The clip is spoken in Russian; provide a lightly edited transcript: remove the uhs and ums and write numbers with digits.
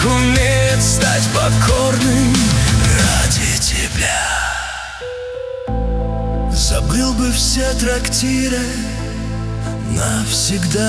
умеет стать покорным ради тебя. Забыл бы все трактиры навсегда.